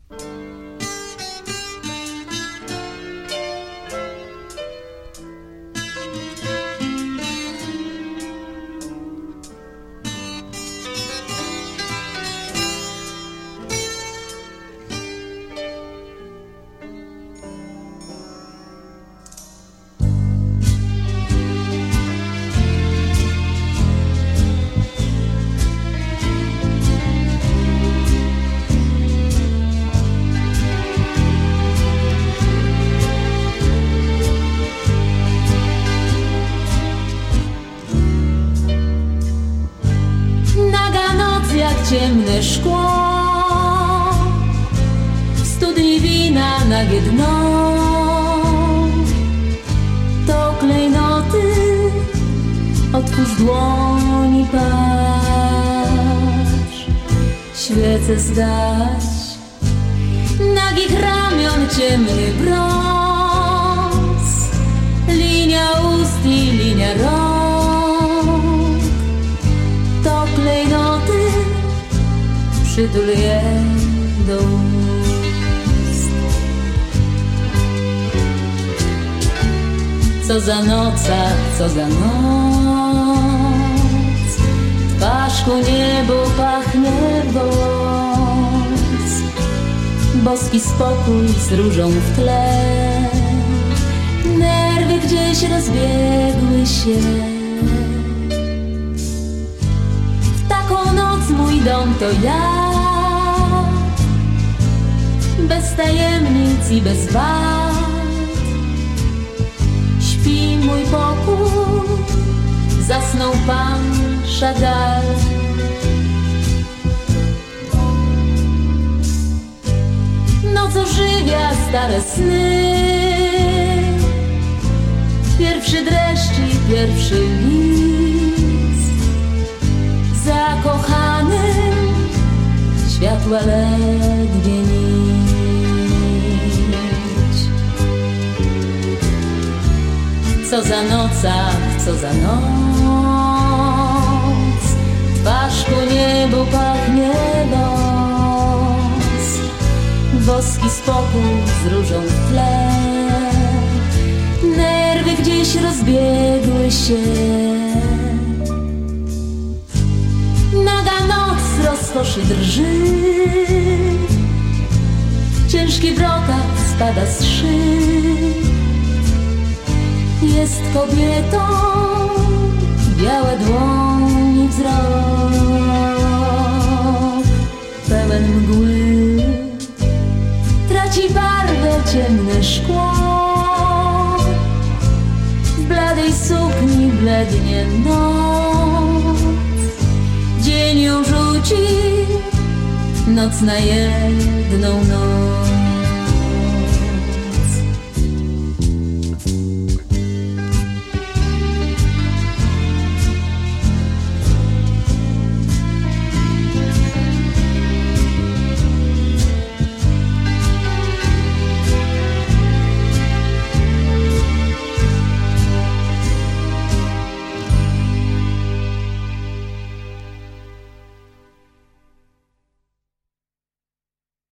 Ciemne szkło, w studni wina nagie dno, to klejnoty, otwórz dłoni, patrz, świece zgaś, nagich ramion ciemny brąz, linia ust i linia rąk, to klejnoty, przytul je do ust. Co za noca, co za noc, twarz ku niebu pachnie wąs, boski spokój z różą w tle, nerwy gdzieś rozbiegły się. W taką noc mój dom to ja, bez tajemnic i bez wad, śpi mój pokój, zasnął pan Chagall. Noc ożywia stare sny, pierwszy dreszcz i pierwszy list, zakochanym światła ledwie nić. Co za nocach, co za noc, twarz ku niebu pachnie los, boski spokój z różą w tle, nerwy gdzieś rozbiegły się. Naga noc z rozkoszy drży, ciężki brokat spada z szyb, jest kobietą, białe dłoni wzrok, pełen mgły, traci barwę ciemne szkło, w bladej sukni blednie noc, dzień ją rzuci, noc na jedną noc.